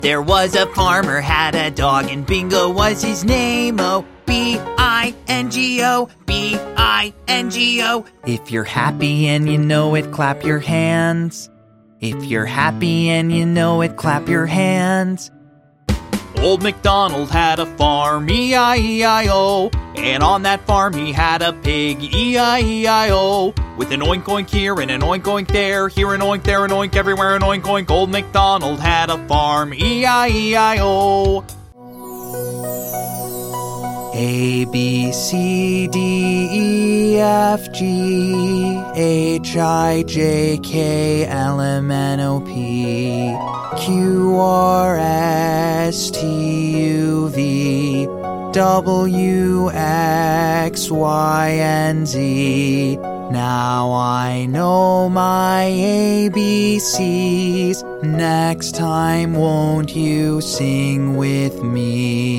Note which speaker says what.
Speaker 1: There was a farmer, had a dog, and Bingo was his name. Oh, B-I-N-G-O, B-I-N-G-O. If you're happy and you know it, clap your hands. If you're happy and you know it, clap your hands. Old MacDonald had a farm, E-I-E-I-O. And on that farm he had a pig, E-I-E-I-O. With an oink oink here and an oink oink there, here an oink, everywhere an oink oink. Old MacDonald had a farm, E-I-E-I-O. A, B, C, D, E, F, G, H, I, J, K, L, M, N, O, P, Q, R, S, T, U, V, W, X, Y, and Z. Now I know my ABCs. Next time, won't you sing with me?